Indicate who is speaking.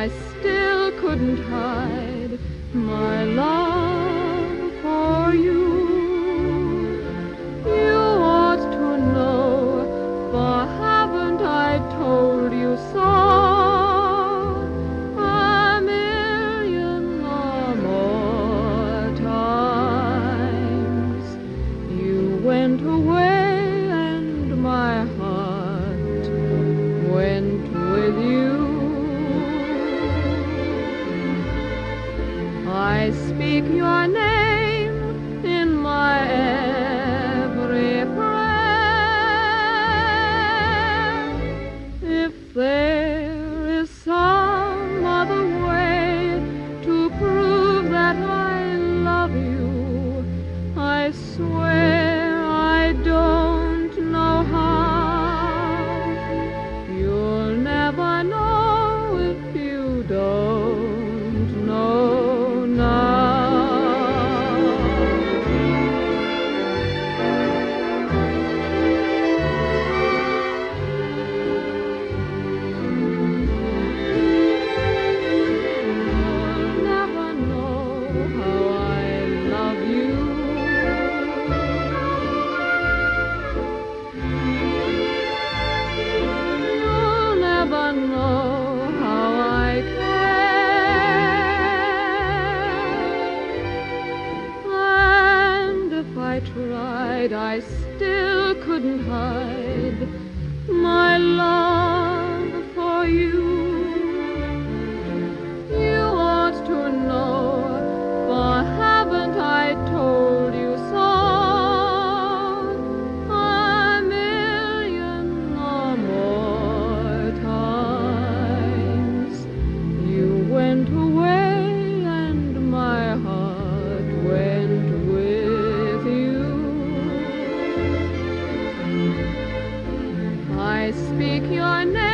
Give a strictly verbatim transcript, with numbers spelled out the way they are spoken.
Speaker 1: I still couldn't hide my love for you. You ought to know, for haven't I told you so a million or more times? You went away and my heart went with you. I speak your name in my every prayer. If there is some other way to prove that I love you, I swear I don't know how. You'll never know if you don't know now. You'll never know how I love you. You'll never know how I care. And if I tried, I still couldn't hide my love for you. You ought to know, for haven't I told you so a million or more times? You went away and my heart went with you. I speak your name